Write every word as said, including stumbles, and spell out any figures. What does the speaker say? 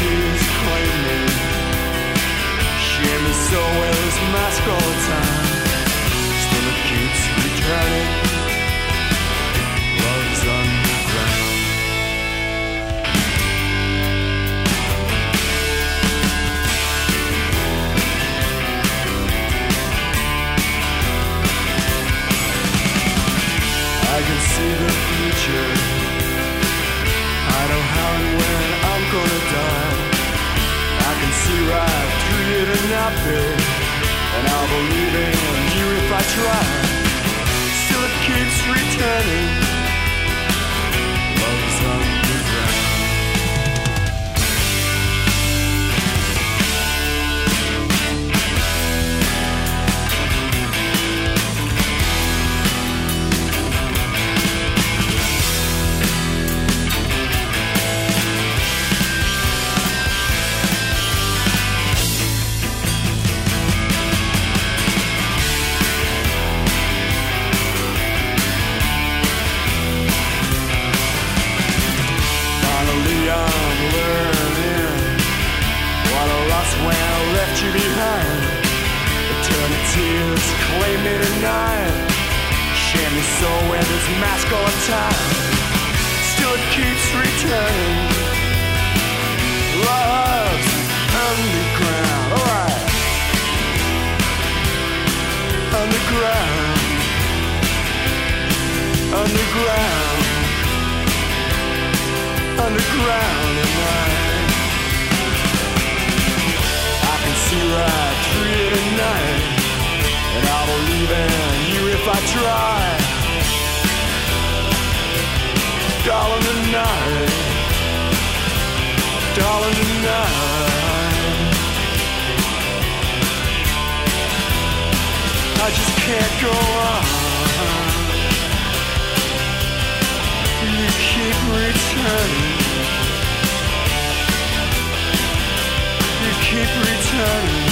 tears claim me. Shame me so with his mask all the time. Still it keeps returning. Love's underground. I can see the future. I know how and when I'm gonna die. I can see right through it and not be. And I'll believe in you if I try. Still it keeps returning. Love's underground. When I left you behind, eternity's claim me tonight. Shame me so with this mask all the time. Still it keeps returning. Love's underground. Alright. Underground. Underground. Underground tonight. See right through it at night, and I'll believe in you if I try. Darling tonight, darling tonight, I just can't go on. You keep returning. Keep returning.